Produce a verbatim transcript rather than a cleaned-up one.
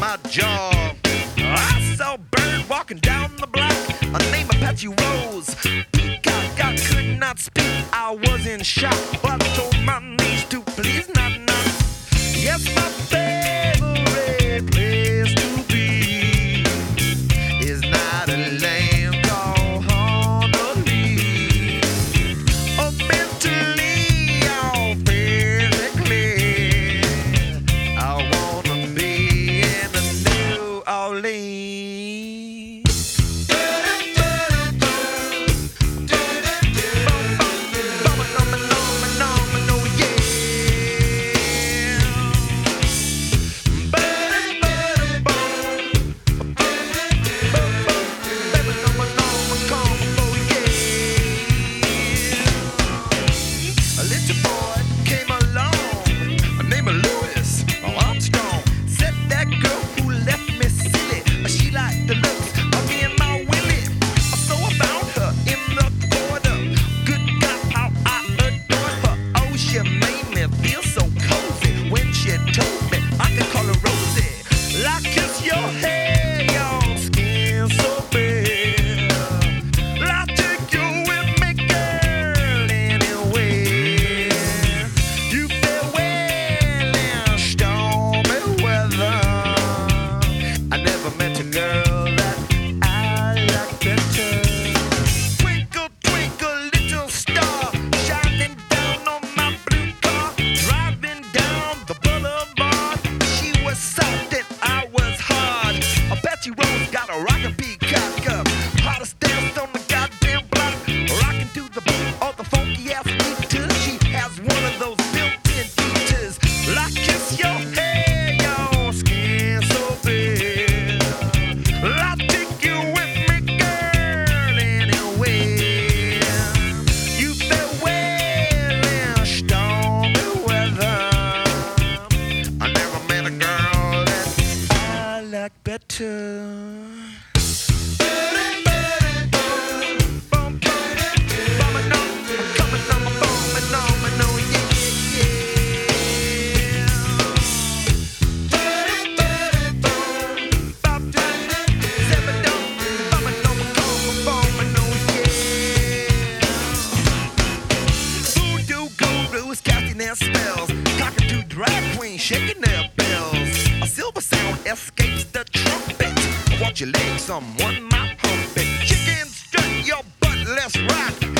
my jaw. I saw a bird walking down the block. Her name Apache Rose. Peacock, I could not speak. I was in shock, but I told my niece to please not knock. Yes, my favorite place to be is not a land called Honolulu. Or mentally or physically, I wanna be in the New Orleans. Apache Rose got a rockin' peacock up. Hottest dance on the goddamn block. Rockin' to the beat of the funky ass beat too. She has one of those built-in features. Like kiss your hair, your skin so fair. I'll take you with me, girl, anywhere. You feel well in stormy weather. I never met a girl that I like better. Spells, cockatoo drag queens shaking their bells. A silver sound escapes the trumpet. Watch your legs, someone might hump it. Chicken, strut your butt, let's rock.